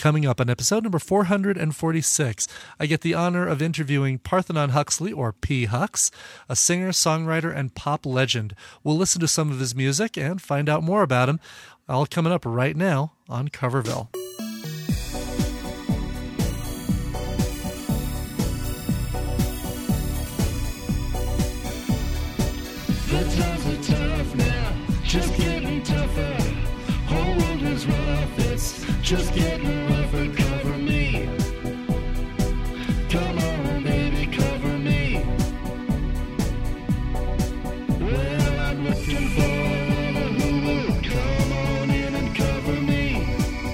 Coming up on episode number 446, I get the honor of interviewing Parthenon Huxley, or P. Hux, a singer, songwriter, and pop legend. We'll listen to some of his music and find out more about him, all coming up right now on Coverville. The times are tough now, just getting tougher. Whole world is rough, it's just getting rougher. Cover me, come on baby, cover me. Well, I'm looking for who will come on in and cover me.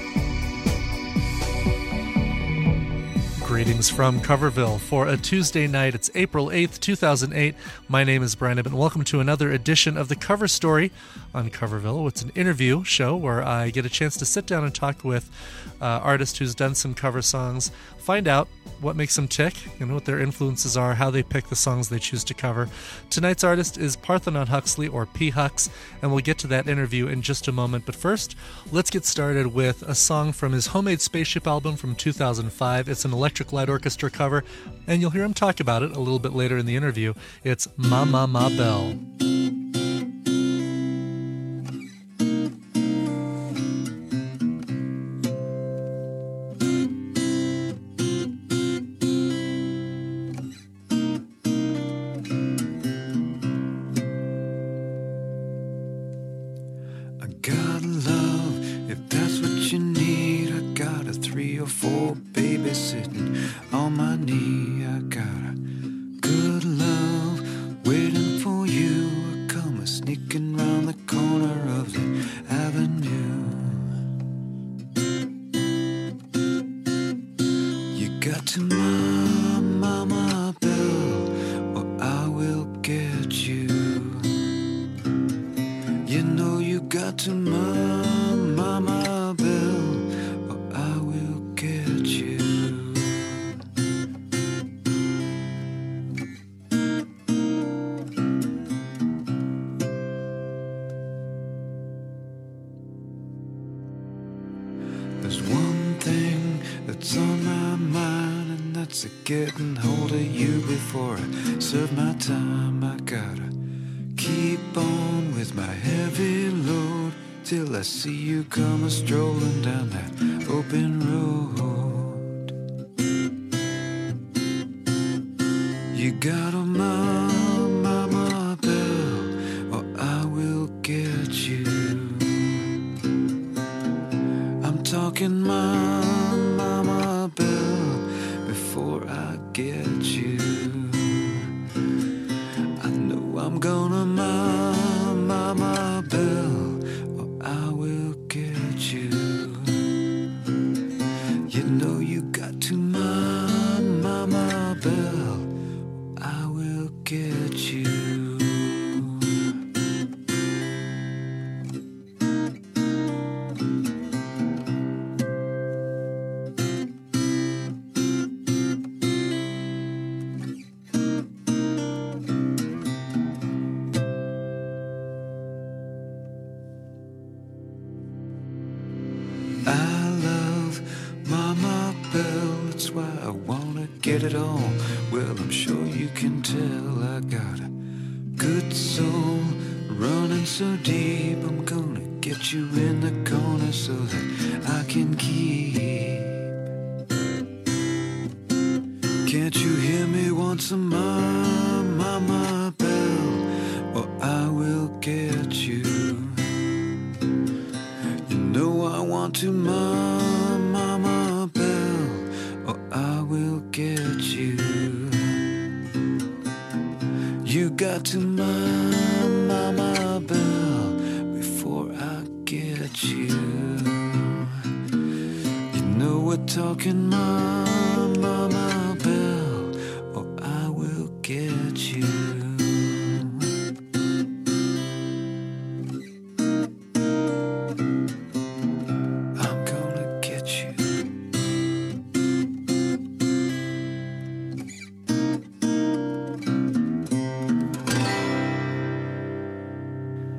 Greetings from Coverville for a Tuesday night. It's April 8th, 2008. My name is Brian Ibbott, and welcome to another edition of The Cover Story on Coverville. It's an interview show where I get a chance to sit down and talk with an artist who's done some cover songs, find out what makes them tick, and what their influences are, how they pick the songs they choose to cover. Tonight's artist is Parthenon Huxley, or P. Hux, and we'll get to that interview in just a moment. But first, let's get started with a song from his Homemade Spaceship album from 2005. It's an Electric Light Orchestra cover, and you'll hear him talk about it a little bit later in the interview. It's Ma Ma Ma Belle. Getting hold of you before I serve my time. I gotta keep on with my heavy load till I see you come a-strolling down that open road. You gotta Mama Belle, or I will get you. I'm talking Mama Belle before I get you. I know I'm gonna Mama Belle, or I will get you. You know you got to Mama Belle, or I will get you. Get it on, well I'm sure you can tell I got a good soul running so deep. I'm gonna get you in the corner so that I can keep. Can't you hear me want some Mama Belle, or I will get you. You know I want to Mama Belle, or I will get you. You got to Mama Belle before I get you. You know we're talking Mama Belle, or I will get you.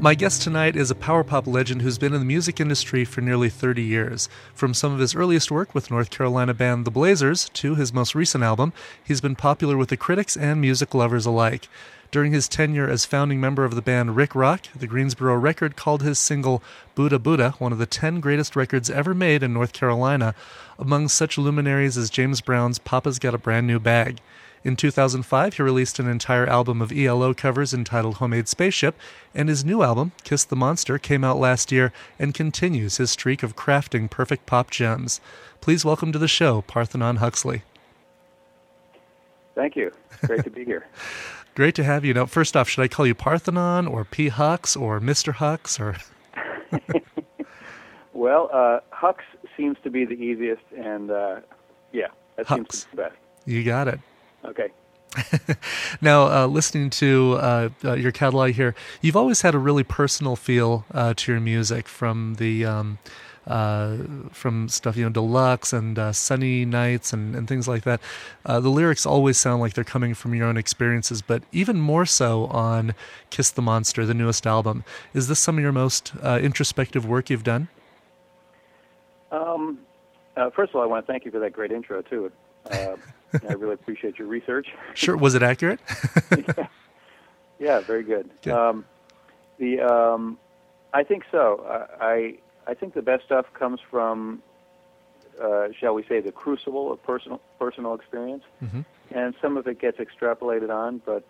My guest tonight is a power pop legend who's been in the music industry for nearly 30 years. From some of his earliest work with North Carolina band The Blazers to his most recent album, he's been popular with the critics and music lovers alike. During his tenure as founding member of the band Rick Rock, the Greensboro Record called his single Buddha Buddha one of the 10 greatest records ever made in North Carolina, among such luminaries as James Brown's Papa's Got a Brand New Bag. In 2005, he released an entire album of ELO covers entitled Homemade Spaceship, and his new album, Kiss the Monster, came out last year and continues his streak of crafting perfect pop gems. Please welcome to the show, Parthenon Huxley. Thank you. Great to be here. Great to have you. Now, first off, should I call you Parthenon or P. Hux or Mr. Hux or? Well, Hux seems to be the easiest, and yeah, that Hux. seems to be the best. You got it. Okay. Now, listening to your catalog here, you've always had a really personal feel to your music, from the from stuff, Deluxe and Sunny Nights and things like that. The lyrics always sound like they're coming from your own experiences, but even more so on Kiss the Monster, the newest album. Is this some of your most introspective work you've done? First of all, I want to thank you for that great intro, too. I really appreciate your research. Sure. Was it accurate? Yeah, very good. I think so. I think the best stuff comes from, shall we say, the crucible of personal experience, and some of it gets extrapolated on. But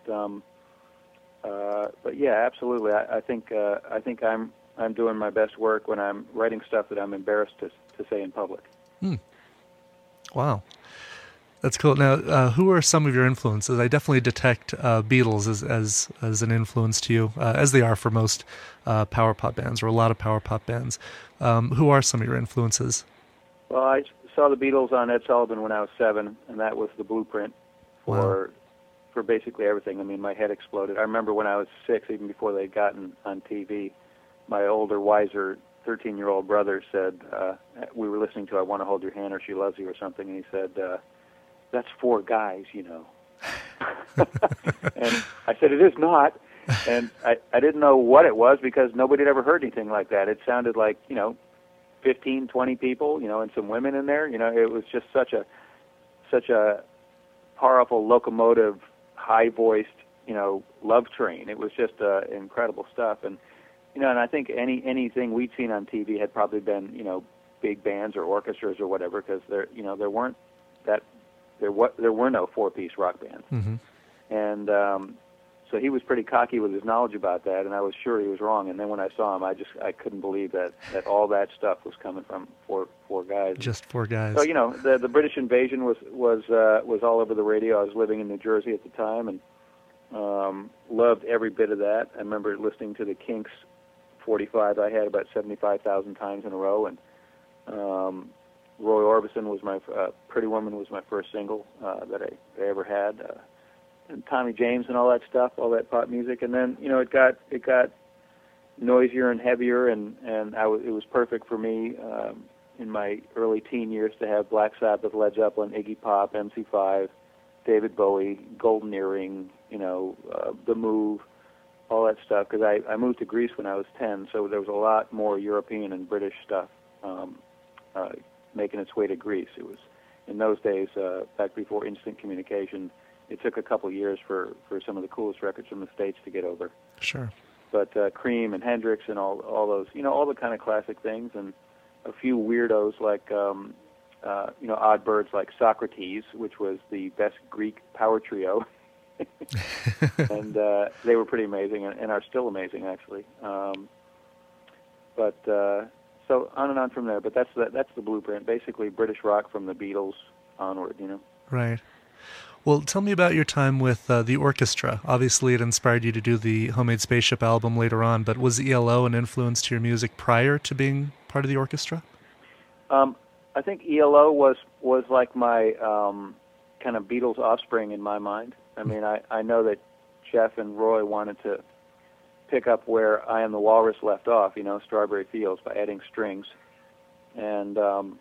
yeah, absolutely. I think I'm doing my best work when I'm writing stuff that I'm embarrassed to say in public. Wow. That's cool. Now, who are some of your influences? I definitely detect Beatles as an influence to you, as they are for most power pop bands, or a lot of power pop bands. Who are some of your influences? Well, I saw the Beatles on Ed Sullivan when I was 7, and that was the blueprint for basically everything. I mean, my head exploded. I remember when I was 6, even before they'd gotten on TV, my older, wiser 13-year-old brother said, we were listening to I Want to Hold Your Hand or She Loves You or something, and he said, that's 4 guys, And I said, it is not. And I didn't know what it was because nobody had ever heard anything like that. It sounded like, 15, 20 people, and some women in there. It was just such a powerful, locomotive, high-voiced, love train. It was just incredible stuff. And, and I think anything we'd seen on TV had probably been, big bands or orchestras or whatever, because there were no 4-piece rock bands. And so he was pretty cocky with his knowledge about that, and I was sure he was wrong. And then when I saw him, I couldn't believe that all that stuff was coming from four guys. Just 4 guys. So the British invasion was all over the radio. I was living in New Jersey at the time, and loved every bit of that. I remember listening to the Kinks 45 I had about 75,000 times in a row, and Roy Orbison was my Pretty Woman was my first single that I ever had, and Tommy James and all that stuff, all that pop music. And then it got noisier and heavier, and it was perfect for me in my early teen years to have Black Sabbath, Led Zeppelin, Iggy Pop, MC5, David Bowie, Golden Earring, The Move, all that stuff. Because I moved to Greece when I was 10, so there was a lot more European and British stuff making its way to Greece. It was, in those days, back before instant communication, it took a couple years for some of the coolest records from the States to get over. Sure. But Cream and Hendrix and all those, all the kind of classic things, and a few weirdos like, odd birds like Socrates, which was the best Greek power trio. And they were pretty amazing and are still amazing, actually. So on and on from there, but that's the blueprint. Basically, British rock from the Beatles onward. Right. Well, tell me about your time with the orchestra. Obviously, it inspired you to do the Homemade Spaceship album later on, but was ELO an influence to your music prior to being part of the orchestra? I think ELO was like my kind of Beatles offspring in my mind. I mean, I know that Jeff and Roy wanted to pick up where I Am the Walrus left off, Strawberry Fields, by adding strings. And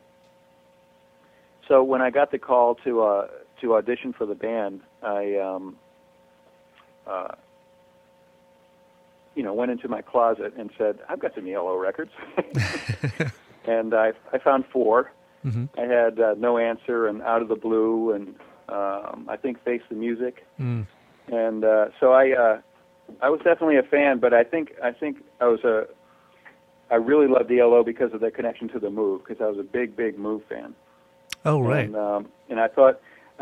so when I got the call to audition for the band, I went into my closet and said, I've got some ELO records. And I found 4. Mm-hmm. I had No Answer and Out of the Blue and I think Face the Music. Mm. And so I was definitely a fan, but I think I really loved ELO because of their connection to the Move, because I was a big Move fan. Oh, right. And I thought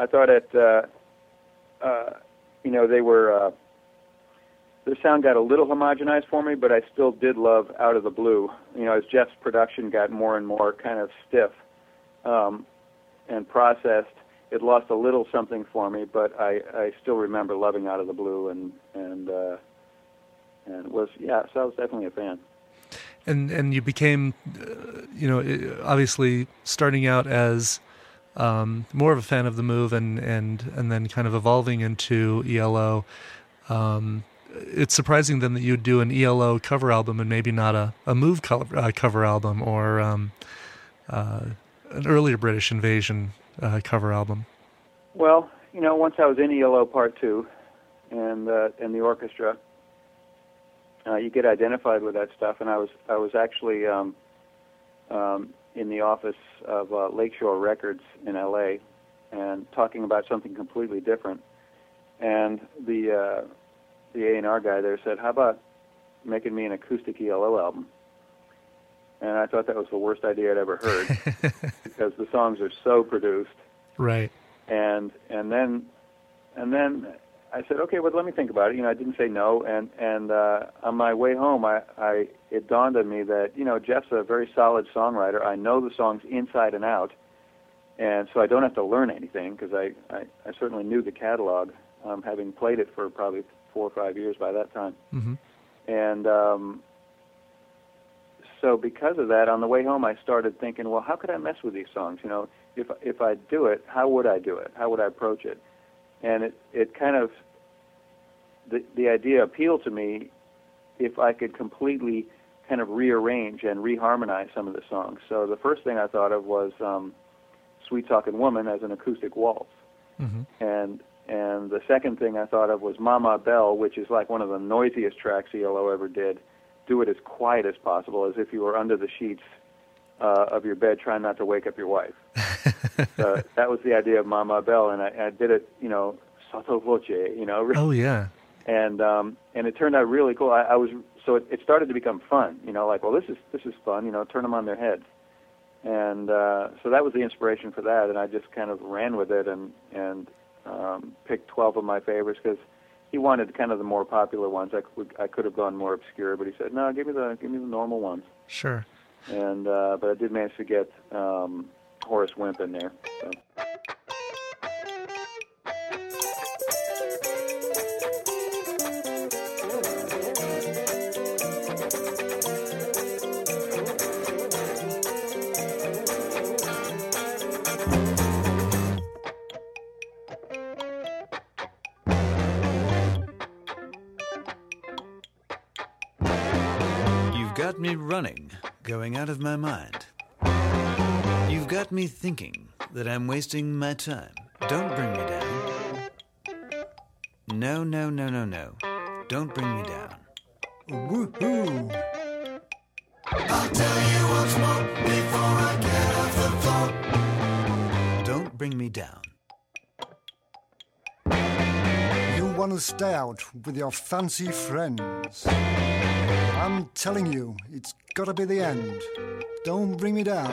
they were their sound got a little homogenized for me, but I still did love Out of the Blue. As Jeff's production got more and more kind of stiff and processed, it lost a little something for me, but I still remember loving Out of the Blue and was so I was definitely a fan. And you became, obviously starting out as more of a fan of the Move and then kind of evolving into ELO. It's surprising then that you'd do an ELO cover album and maybe not a Move cover album or an earlier British Invasion cover album. Well, once I was in ELO Part 2 and the orchestra, you get identified with that stuff, and I was actually in the office of Lakeshore Records in L.A. and talking about something completely different, and the A&R guy there said, how about making me an acoustic ELO album? And I thought that was the worst idea I'd ever heard because the songs are so produced. Right. And then I said, okay, well, let me think about it. I didn't say no. And on my way home, it dawned on me that, Jeff's a very solid songwriter. I know the songs inside and out. And so I don't have to learn anything because I certainly knew the catalog, having played it for probably 4 or 5 years by that time. Mm-hmm. And so because of that, on the way home, I started thinking, well, how could I mess with these songs? If I do it, how would I do it? How would I approach it? And it kind of, the idea appealed to me if I could completely kind of rearrange and reharmonize some of the songs. So the first thing I thought of was Sweet Talkin' Woman as an acoustic waltz. Mm-hmm. And the second thing I thought of was Mama Bell, which is like one of the noisiest tracks ELO ever did. Do it as quiet as possible, as if you were under the sheets of your bed trying not to wake up your wife. So that was the idea of Mama Bell, and I did it, sotto voce, Oh, yeah. And it turned out really cool. It started to become fun, like, well, this is fun, turn them on their head. And so that was the inspiration for that, and I just kind of ran with it and picked 12 of my favorites because he wanted kind of the more popular ones. I could have gone more obscure, but he said, no, give me the normal ones. Sure. And but I did manage to get Horace Wimp in there. So. You've got me running, going out of my mind. You've got me thinking that I'm wasting my time. Don't bring me down. No, no, no, no, no. Don't bring me down. Woohoo! I'll tell you once more before I get off the floor. Don't bring me down. You want to stay out with your fancy friends. I'm telling you, it's gotta be the end. Don't bring me down.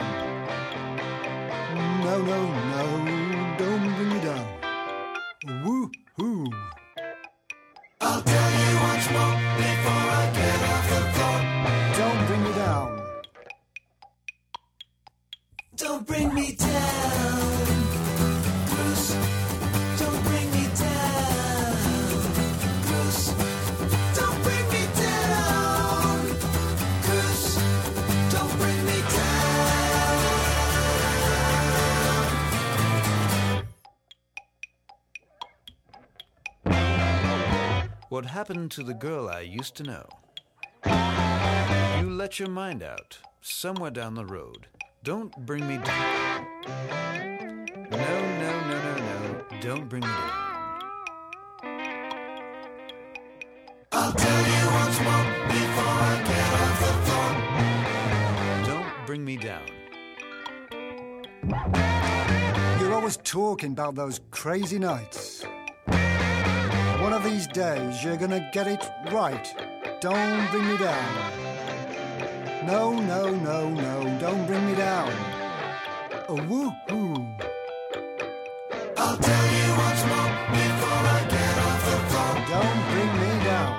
No, no, no, don't bring me down. Woo-hoo. I'll tell you once more before I get off the floor. Don't bring me down. Don't bring me down, Bruce. Don't bring me down, Bruce. Don't bring me down, Bruce. Don't bring me down. What happened to the girl I used to know? You let your mind out somewhere down the road. Don't bring me down. No, no, no, no, no. Don't bring me down. I'll tell you once more You're always talking about those crazy nights. One of these days you're gonna get it right. Don't bring me down. No, no, no, no, don't bring me down. Oh, woo-hoo. I'll tell you once more before I get off the phone. Don't bring me down.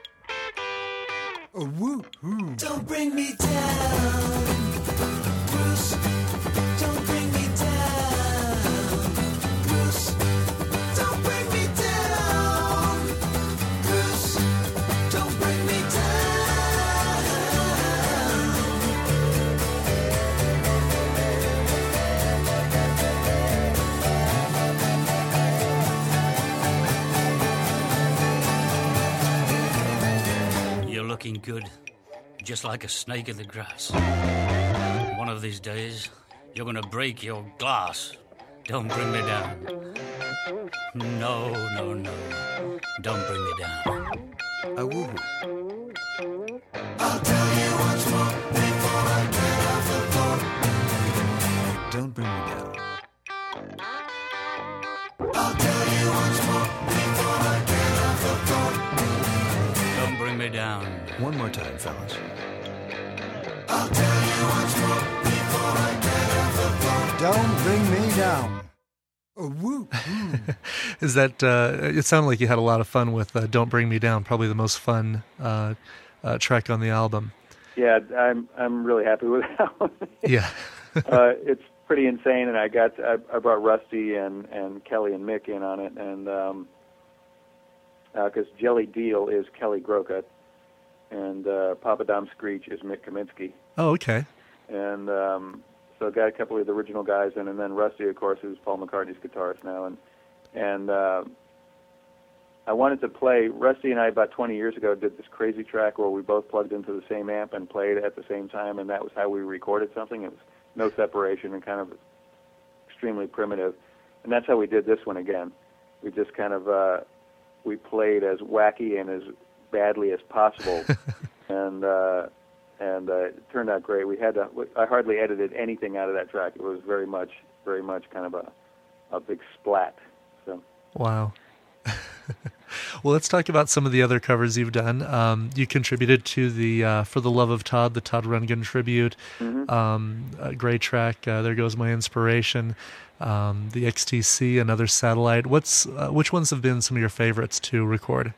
Oh, woo-hoo. Don't bring me down, Bruce. Don't bring me down, Bruce. Don't bring me down, Bruce. Don't bring me down. You're looking good, just like a snake in the grass. One of these days, you're gonna break your glass. Don't bring me down. No, no, no. Don't bring me down. A woohoo. I'll tell you once more before I get off the phone. Don't bring me down. I'll tell you once more before I get off the phone. Don't bring me down. One more time, fellas. I'll tell you once more before I get off the phone. Don't bring me down. Oh, woo. Is that, it sounded like you had a lot of fun with Don't Bring Me Down, probably the most fun track on the album. Yeah, I'm really happy with that one. Yeah. It's pretty insane, and I brought Rusty and Kelly and Mick in on it, and because Jelly Deal is Kelly Groka, and Papa Dom Screech is Mick Kaminsky, Oh, okay. and so I got a couple of the original guys in, and then Rusty, of course, who's Paul McCartney's guitarist now, and I wanted to play. Rusty and I about 20 years ago did this crazy track where we both plugged into the same amp and played at the same time, and that was how we recorded something. It was no separation and kind of extremely primitive, and that's how we did this one again. We just kind of we played as wacky and as badly as possible, and it turned out great. I hardly edited anything out of that track. It was very much kind of a big splat. So. Wow. Well, let's talk about some of the other covers you've done. You contributed to the For the Love of Todd, the Todd Rundgren tribute. Mm-hmm. A great track, There Goes My Inspiration. The XTC, Another Satellite. Which ones have been some of your favorites to record?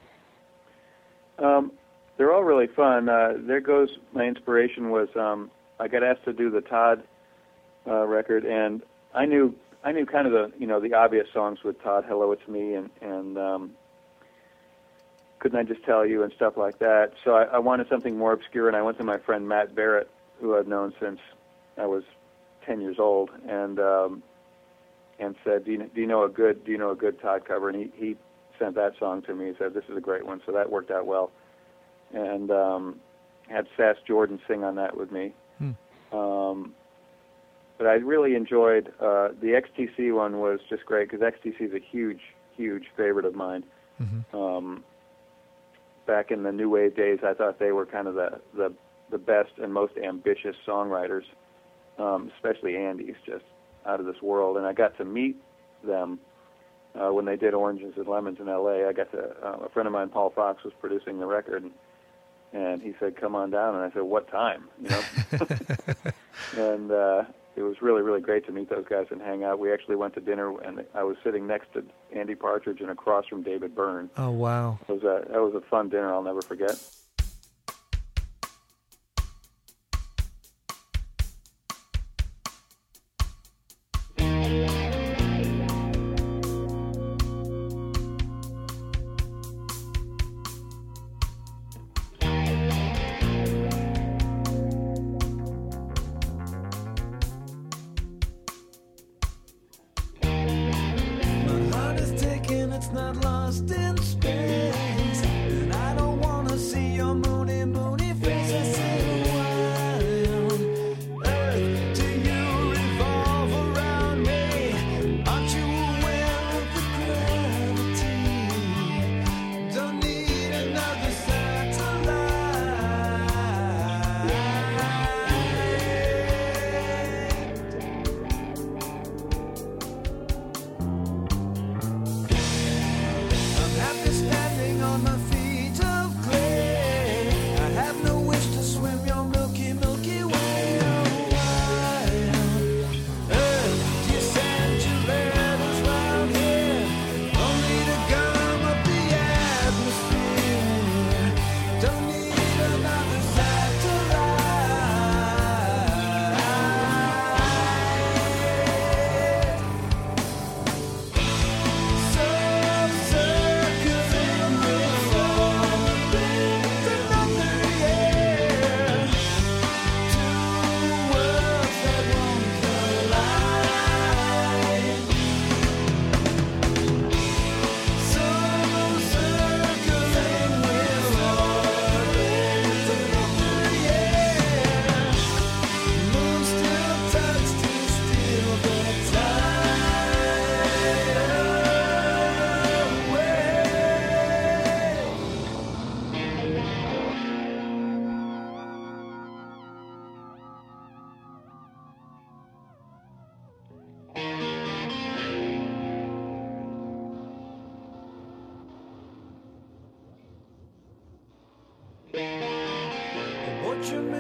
They're all really fun. There Goes My Inspiration was, I got asked to do the Todd record, and I knew kind of the obvious songs with Todd, Hello, It's Me, and Couldn't I Just Tell You, and stuff like that. So I wanted something more obscure, and I went to my friend Matt Barrett, who I've known since I was 10 years old, and said, do you know a good Todd cover? And he sent that song to me. He said, this is a great one. So that worked out well, and had Sass Jordan sing on that with me. But I really enjoyed the XTC one. Was just great because XTC is a huge favorite of mine. Mm-hmm. Back in the New Wave days, I thought they were kind of the best and most ambitious songwriters, especially Andy's, just out of this world. And I got to meet them when they did Oranges and Lemons in L.A. I got to a friend of mine, Paul Fox, was producing the record, and he said, "Come on down." And I said, "What time?" And it was really, really great to meet those guys and hang out. We actually went to dinner, and I was sitting next to Andy Partridge and across from David Byrne. Oh, wow. That was a fun dinner I'll never forget.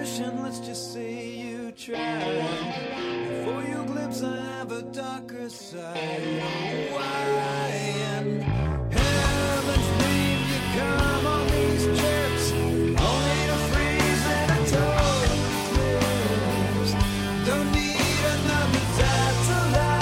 expression, let's just say you tried. For your glimpse, I have a darker side. Why? And heavens leave you come on these trips, only to freeze in a total eclipse. Don't need another satellite.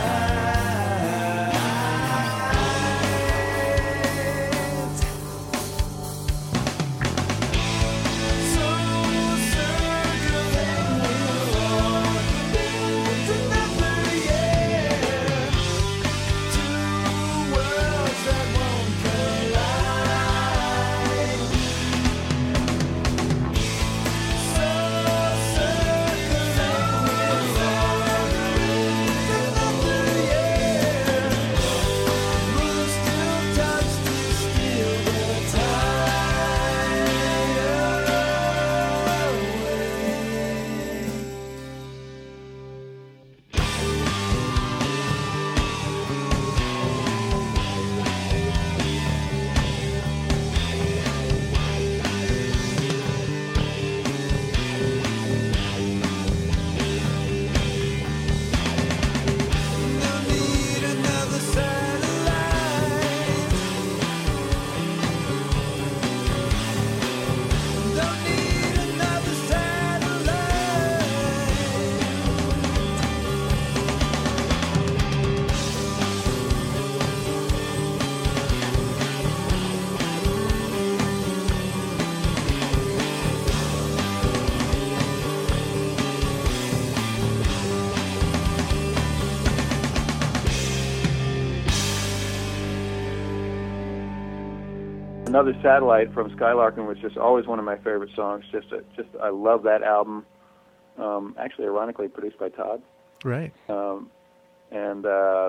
Another Satellite from Skylarkin was just always one of my favorite songs. I love that album. Actually, ironically, produced by Todd. Right. And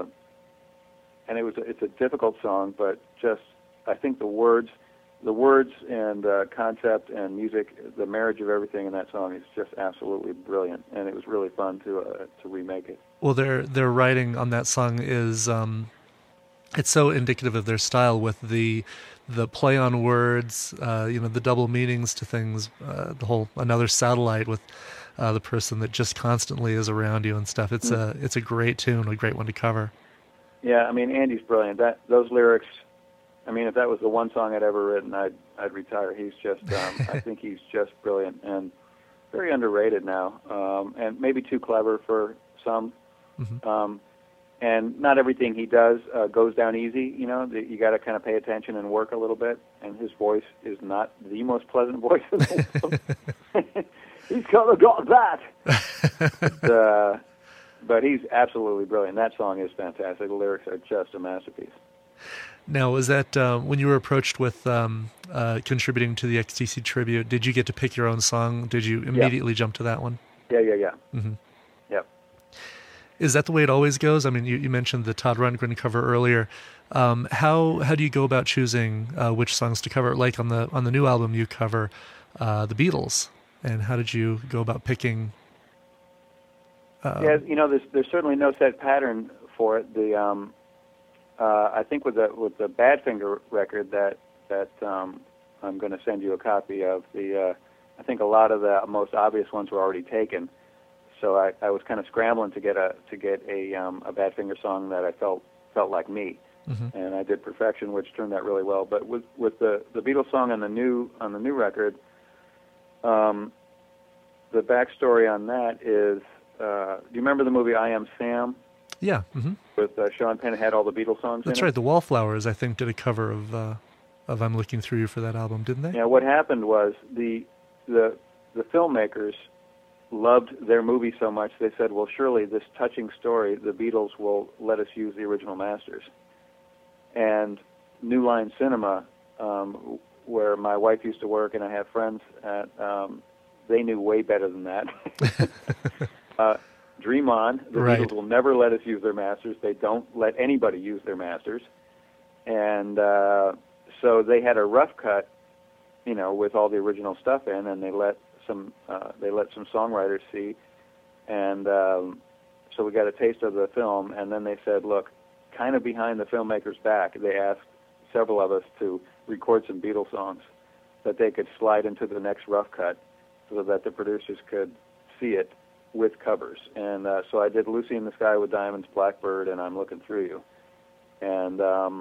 it's a difficult song, but just I think the words and concept and music, the marriage of everything in that song is just absolutely brilliant, and it was really fun to remake it. Well, their writing on that song is it's so indicative of their style, with the play on words, the double meanings to things, the whole another satellite with the person that just constantly is around you and stuff. It's a great tune, a great one to cover. Yeah, I mean, Andy's brilliant. Those lyrics, I mean, if that was the one song I'd ever written, I'd retire. He's just, I think he's just brilliant and very underrated now, and maybe too clever for some. Mm-hmm. And not everything he does goes down easy. You know, you got to kind of pay attention and work a little bit. And his voice is not the most pleasant voice in the world. He's kind of got that. But he's absolutely brilliant. That song is fantastic. The lyrics are just a masterpiece. Now, was that when you were approached with contributing to the XTC tribute, did you get to pick your own song? Did you immediately jump to that one? Yeah. Mm-hmm. Yep. Is that the way it always goes? I mean, you mentioned the Todd Rundgren cover earlier. How do you go about choosing which songs to cover? Like on the new album, you cover the Beatles, and how did you go about picking? There's certainly no set pattern for it. I think with the Badfinger record that I'm going to send you a copy of, I think a lot of the most obvious ones were already taken. So I was kind of scrambling to get a Badfinger song that I felt like me, mm-hmm. and I did Perfection, which turned out really well. But with the Beatles song on the new record, the backstory on that is, do you remember the movie I Am Sam? Yeah. Mm-hmm. With Sean Penn, had all the Beatles songs. That's in right. it? The Wallflowers, I think, did a cover of I'm Looking Through You for that album, didn't they? Yeah. What happened was the filmmakers loved their movie so much, they said, well, surely this touching story, the Beatles will let us use the original masters. And New Line Cinema, where my wife used to work and I have friends at, they knew way better than that. Dream On, the right. Beatles will never let us use their masters. They don't let anybody use their masters. And so they had a rough cut, with all the original stuff in, and they let some songwriters see, and so we got a taste of the film, and then they said, look, kind of behind the filmmaker's back, they asked several of us to record some Beatles songs that they could slide into the next rough cut so that the producers could see it with covers. And so I did Lucy in the Sky with Diamonds, Blackbird, and I'm Looking Through You. And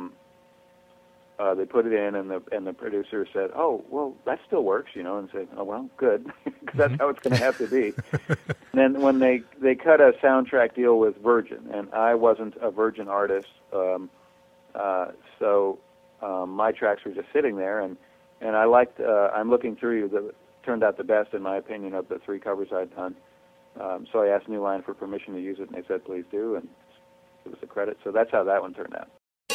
they put it in, and the producer said, "Oh, well, that still works," and said, "Oh, well, good," because that's how it's going to have to be. And then when they cut a soundtrack deal with Virgin, and I wasn't a Virgin artist, so my tracks were just sitting there, and I liked I'm Looking Through You. That turned out the best, in my opinion, of the 3 covers I'd done. So I asked New Line for permission to use it, and they said, "Please do," and it was a credit. So that's how that one turned out.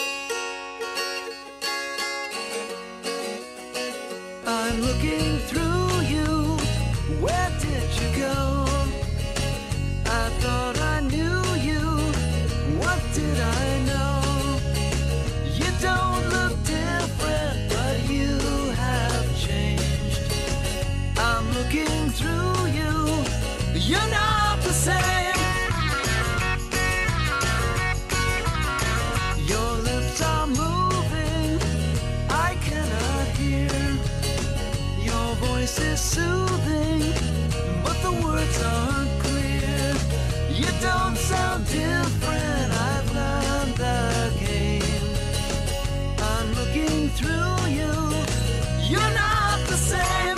I'm looking through you. Where did you go? I thought I knew you. What did I know? You don't look different, but you have changed. I'm looking through you. You're not the same. Your lips are moving. I cannot hear. Your voice is soothing, but the words aren't clear. You don't sound different. I've learned the game. I'm looking through you. You're not the same.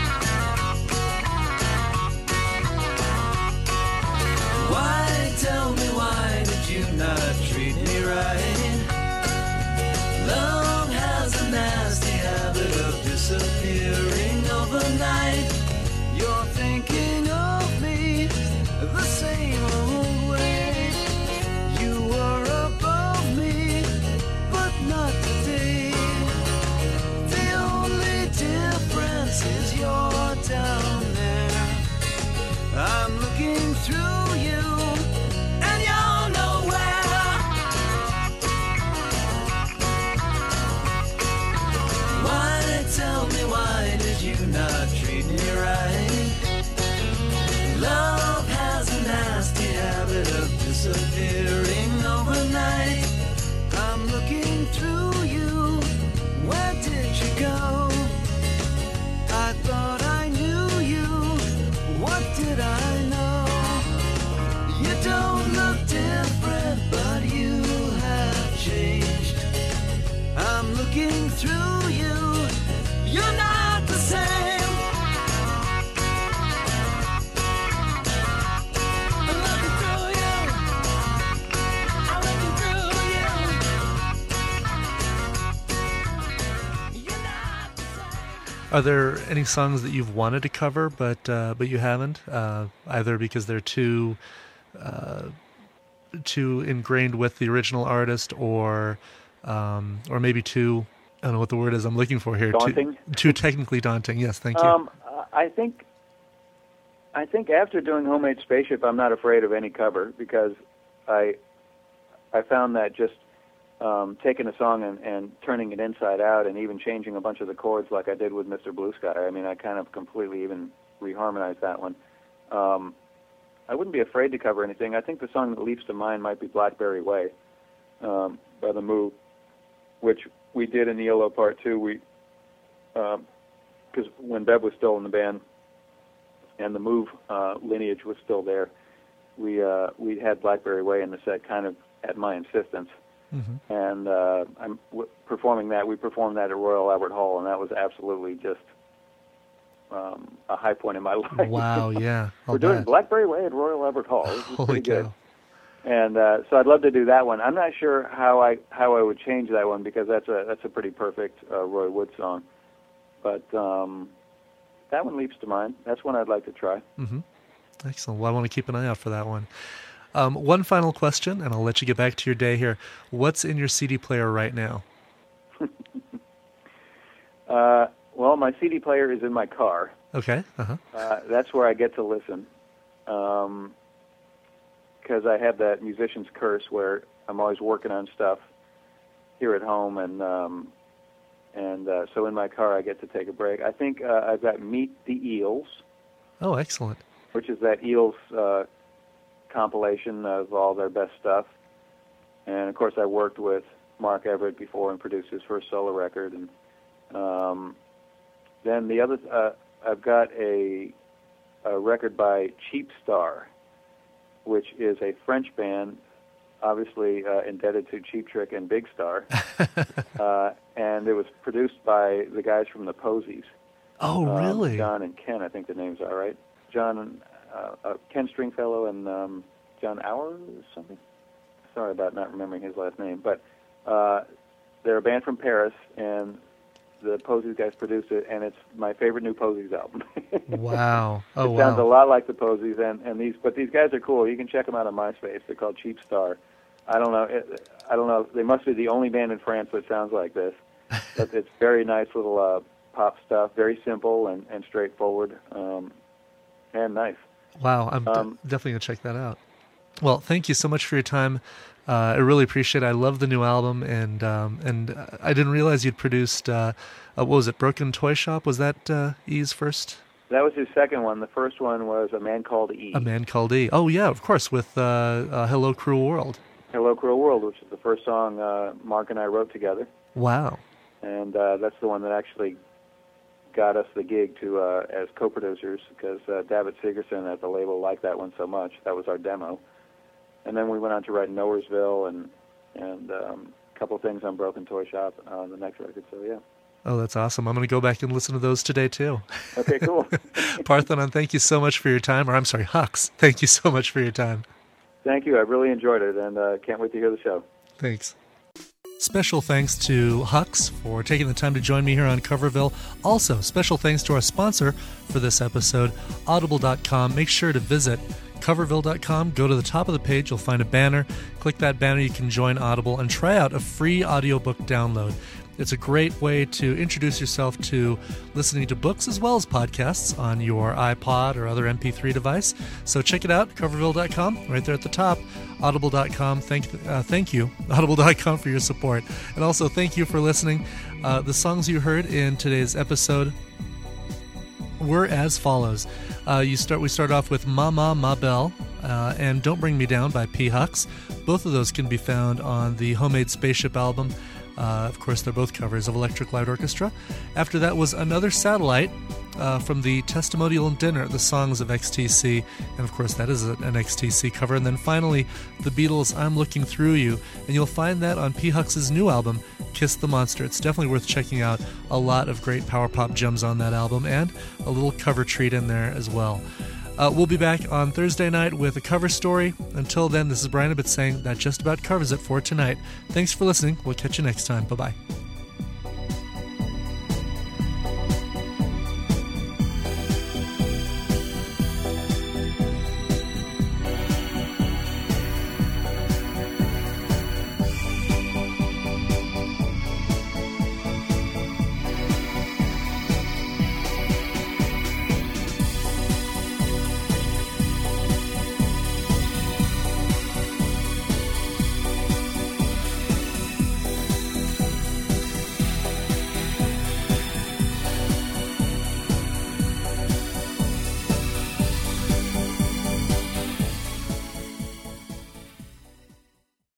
Why, tell me, why did you not treat me right? Love has a nasty habit of disappearing overnight. You're thinking of me the same old way. You were above me, but not today. The only difference is you're down there. I'm looking through you, and you're nowhere. Why, tell me, why did you not treat me right? Love has a nasty habit of disappearing overnight. I'm looking through you. Where did you go? I thought I knew you. What did I know? You don't look different, but you have changed. I'm looking through you. You're not the same. I'm looking through you. I'm looking through you. You're not the same. Are there any songs that you've wanted to cover but you haven't? Either because they're too ingrained with the original artist, or maybe too, I don't know what the word is I'm looking for here. Daunting? Too technically daunting. Yes, thank you. I think after doing Homemade Spaceship, I'm not afraid of any cover, because I found that just taking a song and turning it inside out, and even changing a bunch of the chords like I did with Mr. Blue Sky. I mean, I kind of completely even reharmonized that one. I wouldn't be afraid to cover anything. I think the song that leaps to mind might be Blackberry Way by The Move, which we did in ELO Part 2. Because when Bev was still in the band and the Move lineage was still there, we had Blackberry Way in the set, kind of at my insistence. Mm-hmm. And performing that, we performed that at Royal Albert Hall, and that was absolutely just a high point in my life. Wow, yeah. We're doing Blackberry Way at Royal Albert Hall. This is Holy pretty good. cow. And so I'd love to do that one. I'm not sure how I would change that one, because that's a pretty perfect Roy Wood song. But that one leaps to mind. That's one I'd like to try. Mm-hmm. Excellent. Well, I want to keep an eye out for that one. One final question, and I'll let you get back to your day here. What's in your CD player right now? Well, my CD player is in my car. Okay. Uh-huh. That's where I get to listen. Because I have that musician's curse where I'm always working on stuff here at home, and so in my car I get to take a break. I think I've got Meet the Eels. Oh, excellent. Which is that Eels compilation of all their best stuff. And, of course, I worked with Mark Everett before and produced his first solo record. And then the other, I've got a a record by Cheap Star, which is a French band, obviously indebted to Cheap Trick and Big Star. And it was produced by the guys from the Posies. Oh, really? John and Ken, I think the names are, right? John, Ken Stringfellow and John Auer or something? Sorry about not remembering his last name. But they're a band from Paris, and the Posies guys produced it, and it's my favorite new Posies album. Wow. Oh, it sounds a lot like the Posies, but these guys are cool. You can check them out on MySpace. They're called Cheap Star. I don't know. They must be the only band in France that sounds like this. But it's very nice little pop stuff, very simple and straightforward, and nice. Wow, I'm definitely going to check that out. Well, thank you so much for your time. I really appreciate it. I love the new album, and I didn't realize you'd produced, what was it, Broken Toy Shop? Was that E's first? That was his second one. The first one was A Man Called E. A Man Called E. Oh, yeah, of course, with Hello Cruel World. Hello Cruel World, which is the first song Mark and I wrote together. Wow. And that's the one that actually got us the gig to as co-producers, because David Sigerson at the label liked that one so much. That was our demo. And then we went on to write Nowheresville and a couple of things on Broken Toy Shop on the next record, so yeah. Oh, that's awesome. I'm going to go back and listen to those today, too. Okay, cool. Parthenon, thank you so much for your time. Or I'm sorry, Hux, thank you so much for your time. Thank you. I really enjoyed it, and can't wait to hear the show. Thanks. Special thanks to Hux for taking the time to join me here on Coverville. Also, special thanks to our sponsor for this episode, Audible.com. Make sure to visit Coverville.com. Go to the top of the page. You'll find a banner. Click that banner. You can join Audible and try out a free audiobook download. It's a great way to introduce yourself to listening to books as well as podcasts on your iPod or other MP3 device. So check it out, Coverville.com, right there at the top. Audible.com, thank you, Audible.com, for your support. And also thank you for listening. The songs you heard in today's episode were as follows. We start off with Mama Ma Belle and Don't Bring Me Down by P. Hux. Both of those can be found on the Homemade Spaceship album. Of course, they're both covers of Electric Light Orchestra. After that was Another Satellite from the Testimonial Dinner, the songs of XTC. And of course, that is an XTC cover. And then finally, the Beatles' I'm Looking Through You. And you'll find that on P. Hux's new album, Kiss the Monster. It's definitely worth checking out. A lot of great power pop gems on that album, and a little cover treat in there as well. We'll be back on Thursday night with a cover story. Until then, this is Brian Ibbott saying that just about covers it for tonight. Thanks for listening. We'll catch you next time. Bye-bye.